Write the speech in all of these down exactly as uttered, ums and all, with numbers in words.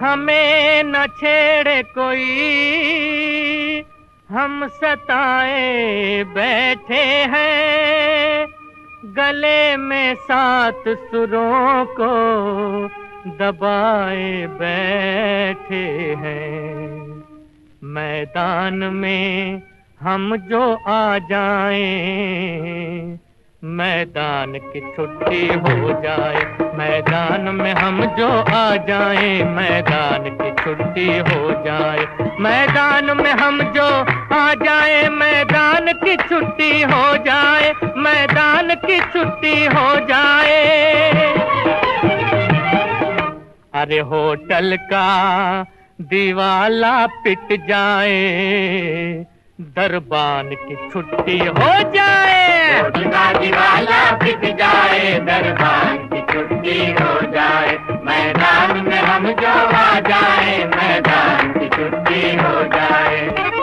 हमें न छेड़े कोई, हम सताए बैठे हैं, गले में सात सुरों को दबाए बैठे हैं। मैदान में हम जो आ जाएं, मैदान की छुट्टी हो जाए। मैदान में हम जो आ जाएं, मैदान की छुट्टी हो जाए। मैदान में हम जो आ जाएं, मैदान की छुट्टी हो जाए। मैदान की छुट्टी हो जाए। अरे होटल का दीवाला पिट जाए, दरबान की छुट्टी हो जाए। होटल का दीवाला पिट जाए, दरबान की छुट्टी हो जाए। मैदान में हम जो आ जाए, मैदान की छुट्टी हो जाए।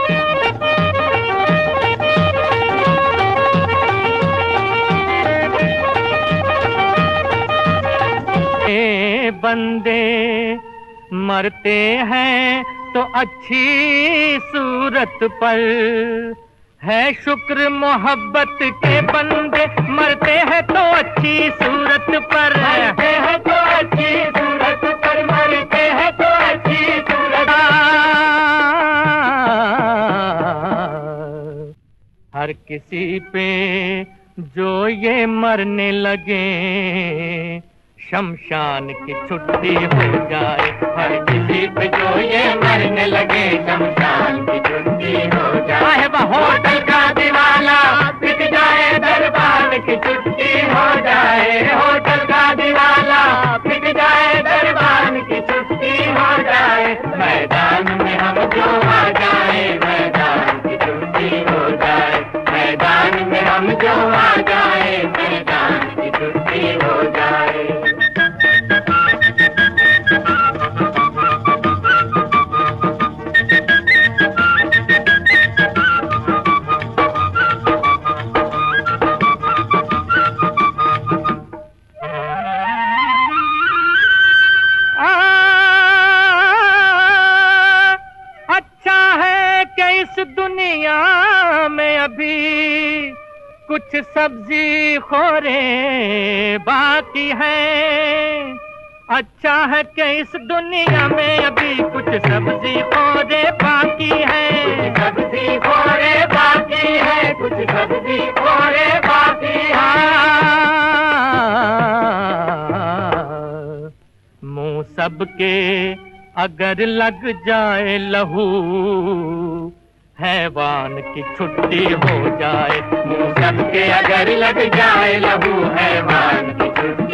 ए बंदे मरते हैं तो अच्छी सूरत पर है शुक्र, मोहब्बत के बंदे मरते हैं तो अच्छी सूरत पर। मरते हैं तो अच्छी सूरत पर, मरते हैं तो अच्छी सूरत। हर किसी पे जो ये मरने लगे, शमशान की छुट्टी हो जाए। हर किसी पे जो ये मरने लगे, शमशान की छुट्टी हो जाए। होटल का दीवाला पिट जाए, दरबान की छुट्टी हो जाए। होटल का दीवाला पिट जाए, दरबान की छुट्टी हो जाए। मैदान में हम जो आ जाए, मैदान की छुट्टी हो जाए। मैदान में हम जो आ जाए, मैदान की छुट्टी हो जाए। दुनिया में अभी कुछ सब्जी खोरे बाकी हैं। अच्छा है कि इस दुनिया में अभी कुछ सब्जी खोरे बाकी हैं। सब्जी खोरे बाकी है, कुछ सब्जी खोरे बाकी है। मुंह सबके अगर लग जाए लहू, हैवान की छुट्टी हो जाए। मुंह सबके अगर लग जाए लहू, हैवान की छुट्टी